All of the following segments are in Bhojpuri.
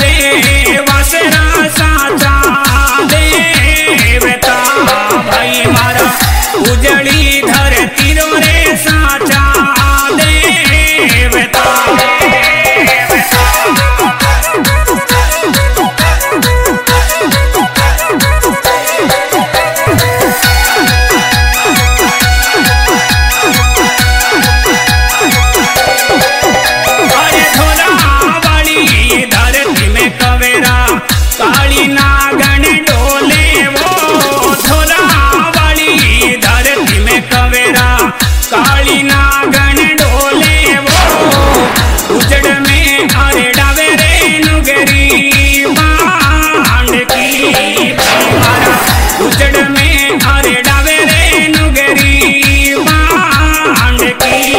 रे वासरा साचा देवता भाई मारा उजड़ी धरती रो रे साचा देवता काली नागन डोले वो धोला वाली धरती में कवेरा काली नागन डोले वो उजड़ में अरे डावे रे नुगरी बांड की मारा उजड़ में अरे डावे रे नुगरी बांड की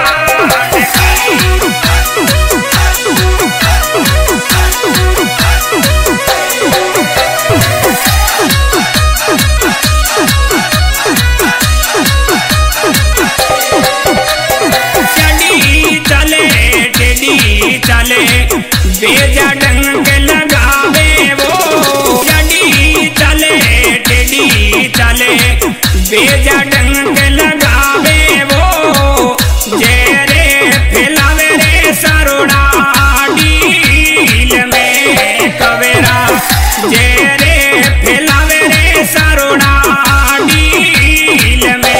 चले बेजा डंग लगावे वो जड़ी चले टेडी चले बेजा डंग लगावे वो जेरे फैलावे रे सरोड़ा डील में कवेरा जेरे फैलावे रे सरोड़ा डील में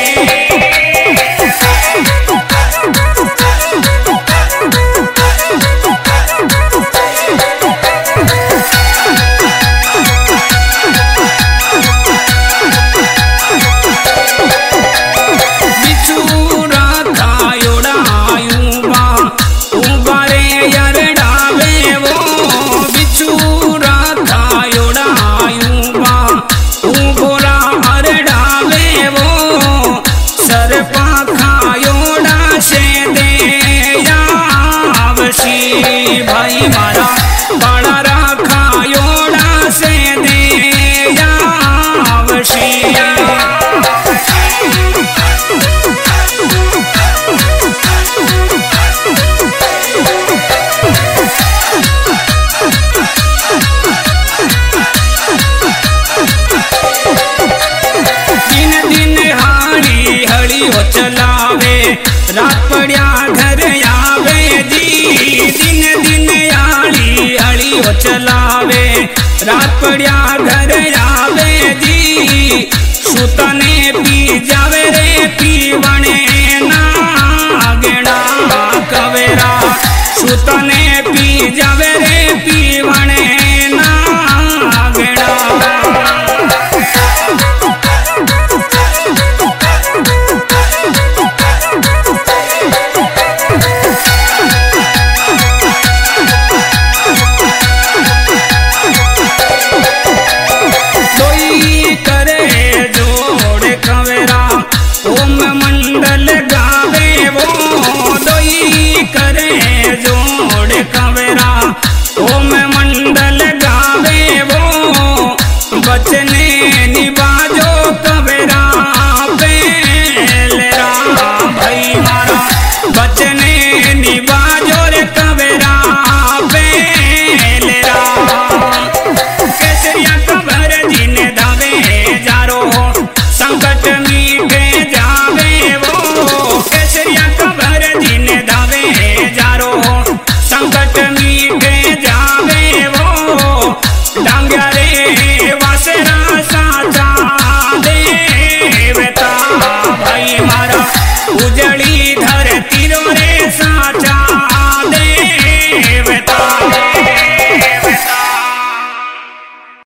भाई मारा बड़ा रखा योड़ा से दे आवशी दिन दिन हाड़ी हड़ी हो चलावे रात पड़िया घर आवे जी दिन दिन आड़ी हड़ी हो चलावे रात पड़िया घर आवे जी सुतने पी जावे रे पीवने नागेड़ा कवेरा सुतने पी जावे रे पीवने नागेड़ा ओम मंडल गावे वो दोई करे जोड़ कवेरा ओम मंडल गावे वो बचने